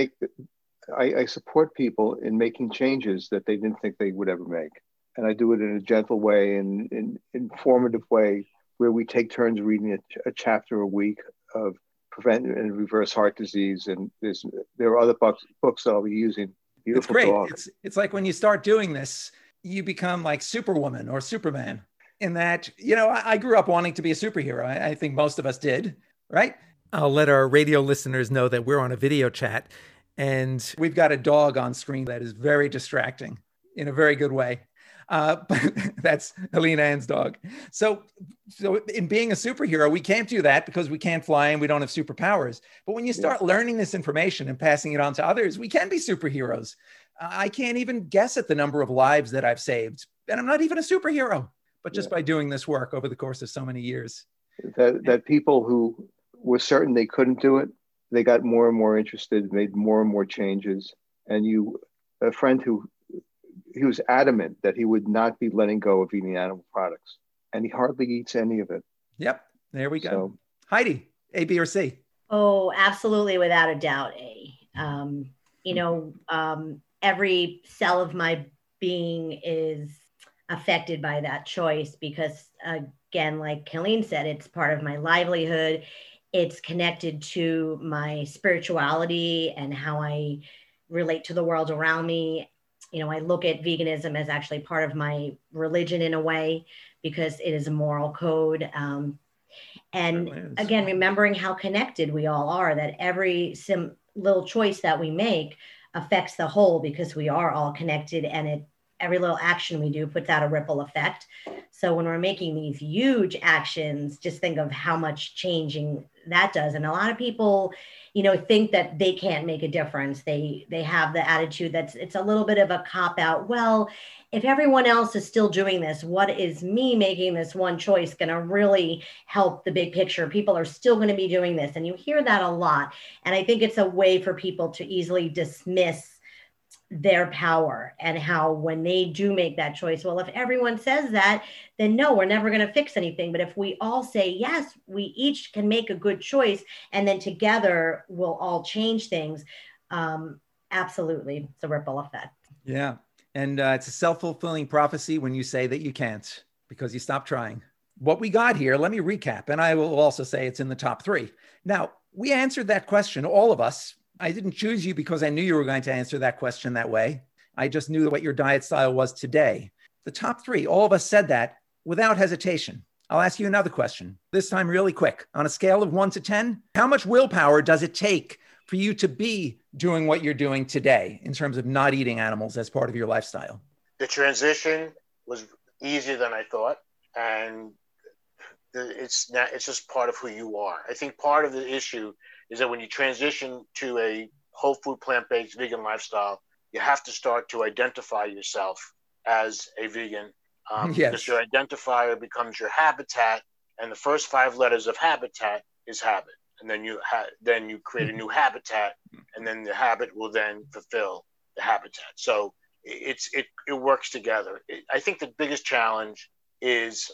E: I support people in making changes that they didn't think they would ever make. And I do it in a gentle way and in informative way, where we take turns reading a chapter a week of prevent and reverse heart disease. And there are other books that I'll be using. Beautiful
A: It's great.
E: dog.
A: It's like when you start doing this, you become like Superwoman or Superman, in that, I grew up wanting to be a superhero. I think most of us did, right? I'll let our radio listeners know that we're on a video chat, and we've got a dog on screen that is very distracting in a very good way. But that's Helene Ann's dog. So in being a superhero, we can't do that because we can't fly and we don't have superpowers. But when you start learning this information and passing it on to others, we can be superheroes. I can't even guess at the number of lives that I've saved, and I'm not even a superhero, but just by doing this work over the course of so many years.
E: That people who were certain they couldn't do it, they got more and more interested, made more and more changes. And a friend he was adamant that he would not be letting go of eating animal products, and he hardly eats any of it. Yep.
A: There we go. So, Heidi, A, B, or C?
D: Oh, absolutely. Without a doubt, A. Every cell of my being is affected by that choice because, again, like Helene said, it's part of my livelihood. It's connected to my spirituality and how I relate to the world around me. I look at veganism as actually part of my religion in a way, because it is a moral code. And again, remembering how connected we all are, that every little choice that we make affects the whole, because we are all connected, and every little action we do puts out a ripple effect. So when we're making these huge actions, just think of how much changing that does. And a lot of people, think that they can't make a difference. They have the attitude that it's a little bit of a cop out. Well, if everyone else is still doing this, what is me making this one choice going to really help the big picture? People are still going to be doing this. And you hear that a lot. And I think it's a way for people to easily dismiss their power, and how when they do make that choice, well, if everyone says that, then no, we're never going to fix anything. But if we all say, yes, we each can make a good choice, and then together we'll all change things. Absolutely. It's a ripple effect.
A: Yeah. And it's a self-fulfilling prophecy when you say that you can't, because you stop trying. What we got here, let me recap. And I will also say it's in the top 3. Now, we answered that question, all of us. I didn't choose you because I knew you were going to answer that question that way. I just knew what your diet style was today. The top 3, all of us said that without hesitation. I'll ask you another question, this time really quick. On a scale of 1 to 10, how much willpower does it take for you to be doing what you're doing today in terms of not eating animals as part of your lifestyle?
B: The transition was easier than I thought. And it's just part of who you are. I think part of the issue is that when you transition to a whole food, plant-based vegan lifestyle, you have to start to identify yourself as a vegan, because your identifier becomes your habitat, and the first 5 letters of habitat is habit. And then you create a new habitat, and then the habit will then fulfill the habitat. So it works together. I think the biggest challenge is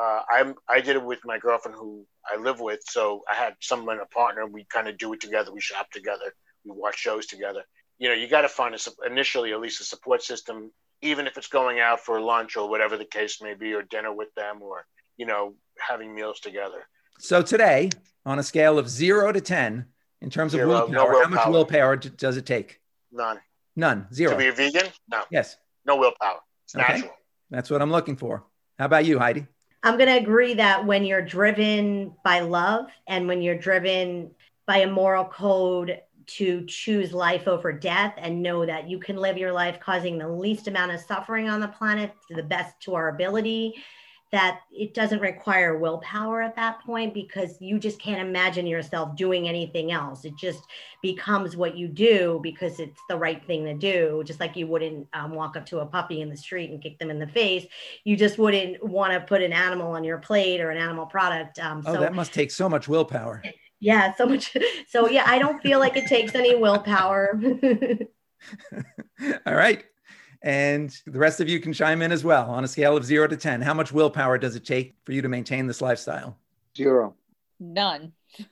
B: I did it with my girlfriend who I live with. So I had someone, a partner, we kind of do it together. We shop together. We watch shows together. You got to find initially at least a support system, even if it's going out for lunch or whatever the case may be, or dinner with them, or, having meals together.
A: So today, on a scale of 0 to 10, in terms of willpower, how much willpower does it take?
B: None.
A: None. Zero.
B: To be a vegan? No.
A: Yes.
B: No willpower. It's
A: Okay.
B: natural.
A: That's what I'm looking for. How about you, Heidi?
D: I'm going to agree that when you're driven by love and when you're driven by a moral code to choose life over death and know that you can live your life causing the least amount of suffering on the planet to the best to our ability, that it doesn't require willpower at that point, because you just can't imagine yourself doing anything else. It just becomes what you do because it's the right thing to do. Just like you wouldn't walk up to a puppy in the street and kick them in the face. You just wouldn't want to put an animal on your plate or an animal product.
A: So that must take so much willpower.
D: Yeah, so much. So yeah, I don't feel like it takes any willpower.
A: All right. And the rest of you can chime in as well. On a scale of 0 to 10, how much willpower does it take for you to maintain this lifestyle?
E: 0.
C: None.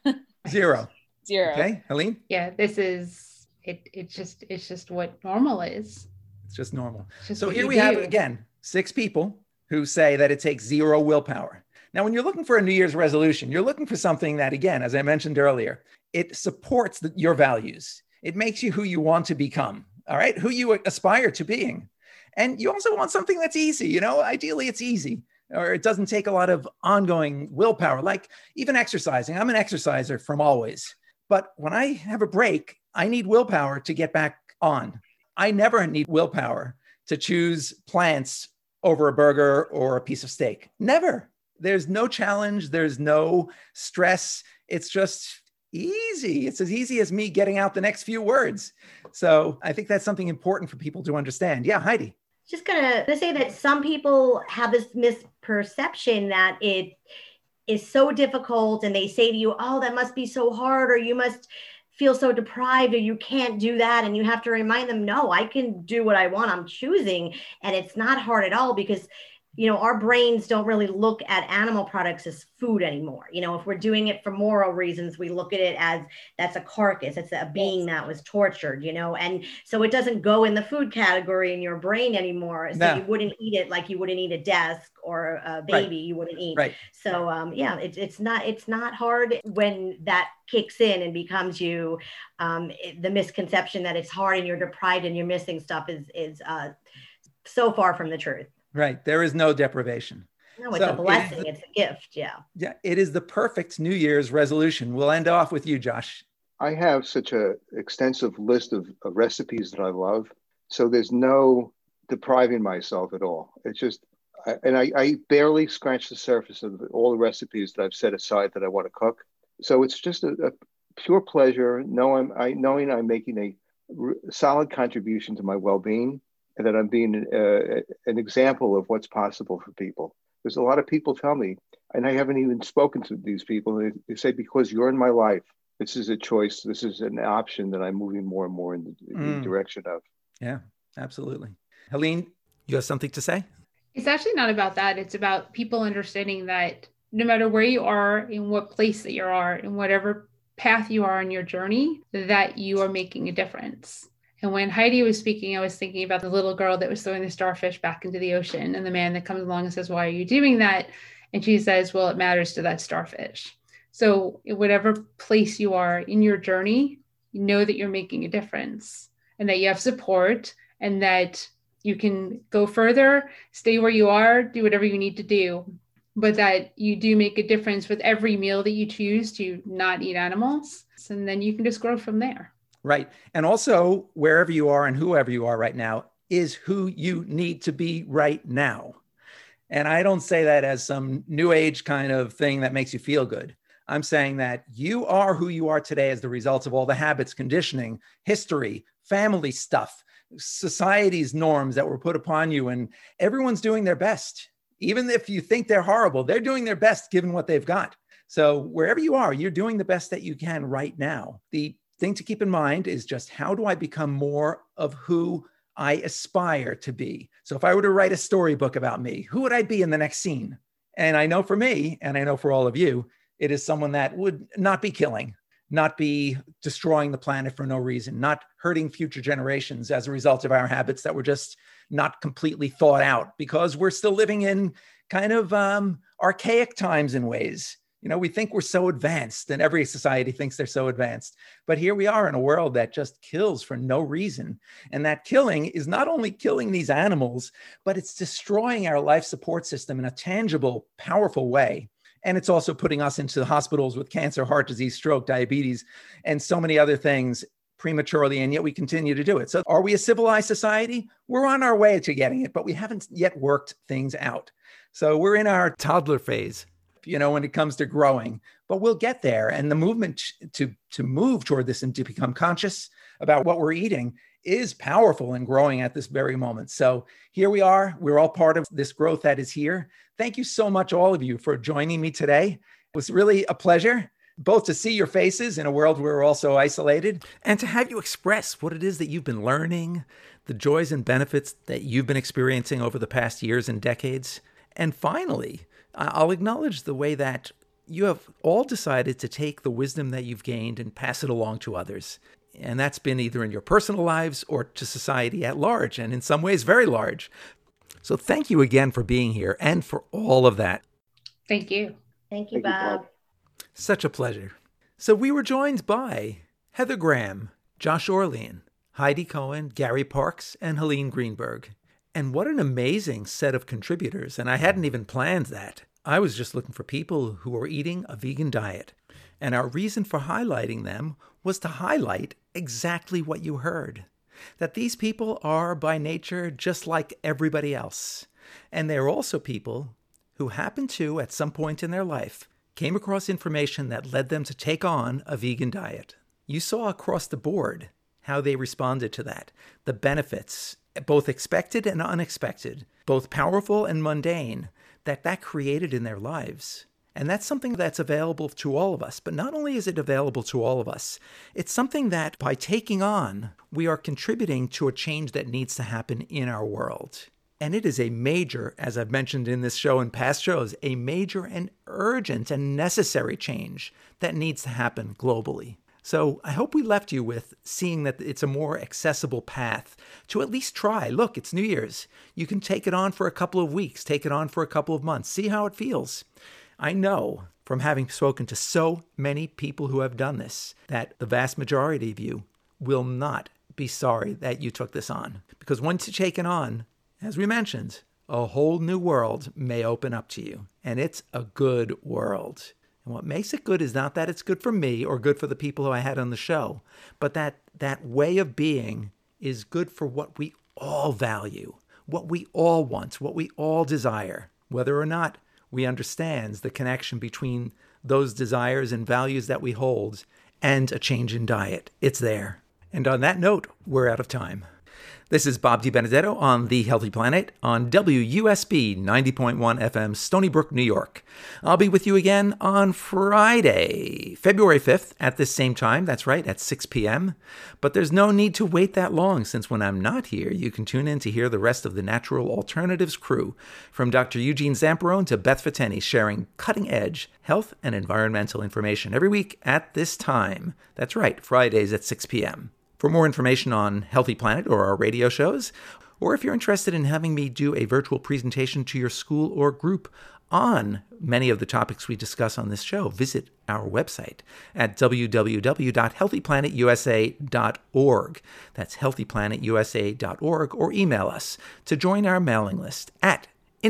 A: 0.
C: 0.
A: Okay, Helene?
F: Yeah, this is it. It's just what normal is.
A: It's just normal.
F: It's just
A: So
F: what
A: here
F: you
A: we have,
F: do.
A: again, 6 people who say that it takes 0 willpower. Now, when you're looking for a New Year's resolution, you're looking for something that, again, as I mentioned earlier, it supports your values. It makes you who you want to become. All right, who you aspire to being. And you also want something that's easy, ideally it's easy, or it doesn't take a lot of ongoing willpower, like even exercising. I'm an exerciser from always, but when I have a break, I need willpower to get back on. I never need willpower to choose plants over a burger or a piece of steak. Never. There's no challenge. There's no stress. It's just easy. It's as easy as me getting out the next few words. So I think that's something important for people to understand. Yeah, Heidi.
D: Just gonna say that some people have this misperception that it is so difficult, and they say to you, oh, that must be so hard, or you must feel so deprived, or you can't do that. And you have to remind them, no, I can do what I want. I'm choosing. And it's not hard at all, because our brains don't really look at animal products as food anymore. If we're doing it for moral reasons, we look at it as that's a carcass. It's a being that was tortured, and so it doesn't go in the food category in your brain anymore. So
A: No.
D: You wouldn't eat it like you wouldn't eat a desk or a baby.
A: Right.
D: You wouldn't eat.
A: Right.
D: So it's not hard when that kicks in and becomes you. The misconception that it's hard and you're deprived and you're missing stuff is so far from the truth.
A: Right. There is no deprivation.
D: No, it's
A: So
D: a blessing. It's a gift. Yeah.
A: Yeah. It is the perfect New Year's resolution. We'll end off with you, Josh.
E: I have such an extensive list of recipes that I love. So there's no depriving myself at all. It's just, I barely scratch the surface of all the recipes that I've set aside that I want to cook. So it's just a pure pleasure knowing I'm making a solid contribution to my well-being, and that I'm being an example of what's possible for people. There's a lot of people tell me, and I haven't even spoken to these people, they say, because you're in my life, this is a choice, this is an option that I'm moving more and more in the direction of.
A: Yeah, absolutely. Helene, you have something to say?
F: It's actually not about that. It's about people understanding that no matter where you are, in what place that you are, in whatever path you are on your journey, that you are making a difference. And when Heidi was speaking, I was thinking about the little girl that was throwing the starfish back into the ocean, and the man that comes along and says, why are you doing that? And she says, well, it matters to that starfish. So in whatever place you are in your journey, you know that you're making a difference and that you have support and that you can go further, stay where you are, do whatever you need to do, but that you do make a difference with every meal that you choose to not eat animals. And then you can just grow from there.
A: Right. And also, wherever you are and whoever you are right now is who you need to be right now. And I don't say that as some new age kind of thing that makes you feel good. I'm saying that you are who you are today as the result of all the habits, conditioning, history, family stuff, society's norms that were put upon you. And everyone's doing their best. Even if you think they're horrible, they're doing their best given what they've got. So wherever you are, you're doing the best that you can right now. The thing to keep in mind is just, how do I become more of who I aspire to be? So if I were to write a storybook about me, who would I be in the next scene? And I know for me, and I know for all of you, it is someone that would not be killing, not be destroying the planet for no reason, not hurting future generations as a result of our habits that were just not completely thought out, because we're still living in kind of archaic times in ways. You know, we think we're so advanced, and every society thinks they're so advanced. But here we are in a world that just kills for no reason. And that killing is not only killing these animals, but it's destroying our life support system in a tangible, powerful way. And it's also putting us into the hospitals with cancer, heart disease, stroke, diabetes, and so many other things prematurely, and yet we continue to do it. So are we a civilized society? We're on our way to getting it, but we haven't yet worked things out. So we're in our toddler phase, you know, when it comes to growing, but we'll get there. And the movement to move toward this and to become conscious about what we're eating is powerful and growing at this very moment. So here we are. We're all part of this growth that is here. Thank you so much, all of you, for joining me today. It was really a pleasure, both to see your faces in a world where we're all so isolated, and to have you express what it is that you've been learning, the joys and benefits that you've been experiencing over the past years and decades. And finally, I'll acknowledge the way that you have all decided to take the wisdom that you've gained and pass it along to others. And that's been either in your personal lives or to society at large, and in some ways very large. So thank you again for being here and for all of that.
F: Thank you.
D: Thank you, Bob.
A: Such a pleasure. So we were joined by Heather Graham, Josh Orlean, Heidi Cohen, Gary Parks, and Helene Greenberg. And what an amazing set of contributors. And I hadn't even planned that. I was just looking for people who were eating a vegan diet. And our reason for highlighting them was to highlight exactly what you heard. That these people are by nature just like everybody else. And they're also people who happen to, at some point in their life, came across information that led them to take on a vegan diet. You saw across the board how they responded to that, the benefits, both expected and unexpected, both powerful and mundane, that created in their lives. And that's something that's available to all of us. But not only is it available to all of us, it's something that by taking on, we are contributing to a change that needs to happen in our world. And it is a major, as I've mentioned in this show and past shows, a major and urgent and necessary change that needs to happen globally. So I hope we left you with seeing that it's a more accessible path to at least try. Look, it's New Year's. You can take it on for a couple of weeks, take it on for a couple of months, see how it feels. I know from having spoken to so many people who have done this that the vast majority of you will not be sorry that you took this on. Because once you take it on, as we mentioned, a whole new world may open up to you. And it's a good world. And what makes it good is not that it's good for me or good for the people who I had on the show, but that way of being is good for what we all value, what we all want, what we all desire, whether or not we understand the connection between those desires and values that we hold and a change in diet. It's there. And on that note, we're out of time. This is Bob DiBenedetto on The Healthy Planet on WUSB 90.1 FM, Stony Brook, New York. I'll be with you again on Friday, February 5th at this same time. That's right, at 6 p.m. But there's no need to wait that long, since when I'm not here, you can tune in to hear the rest of the Natural Alternatives crew, from Dr. Eugene Zamperone to Beth Fateni, sharing cutting-edge health and environmental information every week at this time. That's right, Fridays at 6 p.m. For more information on Healthy Planet or our radio shows, or if you're interested in having me do a virtual presentation to your school or group on many of the topics we discuss on this show, visit our website at www.healthyplanetusa.org. That's healthyplanetusa.org, or email us to join our mailing list at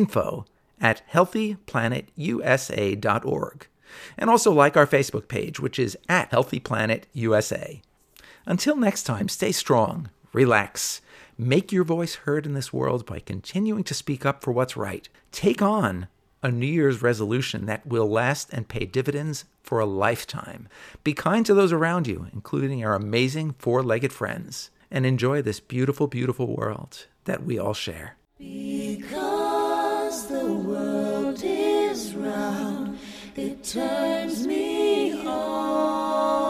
A: info@healthyplanetusa.org. And also like our Facebook page, which is at Healthy Planet USA. Until next time, stay strong, relax, make your voice heard in this world by continuing to speak up for what's right. Take on a New Year's resolution that will last and pay dividends for a lifetime. Be kind to those around you, including our amazing four-legged friends, and enjoy this beautiful, beautiful world that we all share.
G: Because the world is round, it turns me on.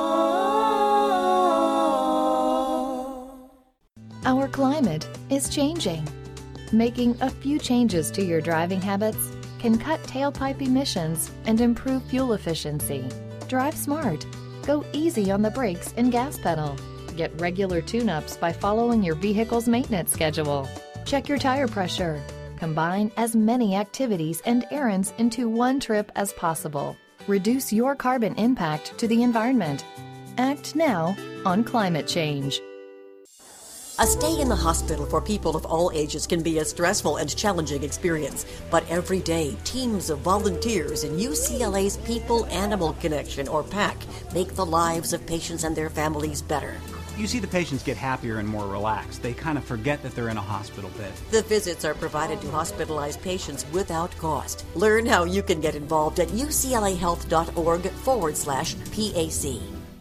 H: Our climate is changing. Making a few changes to your driving habits can cut tailpipe emissions and improve fuel efficiency. Drive smart. Go easy on the brakes and gas pedal. Get regular tune-ups by following your vehicle's maintenance schedule. Check your tire pressure. Combine as many activities and errands into one trip as possible. Reduce your carbon impact to the environment. Act now on climate change.
I: A stay in the hospital for people of all ages can be a stressful and challenging experience, but every day, teams of volunteers in UCLA's People-Animal Connection, or PAC, make the lives of patients and their families better.
J: You see the patients get happier and more relaxed. They kind of forget that they're in a hospital bed.
I: The visits are provided to hospitalized patients without cost. Learn how you can get involved at uclahealth.org/PAC.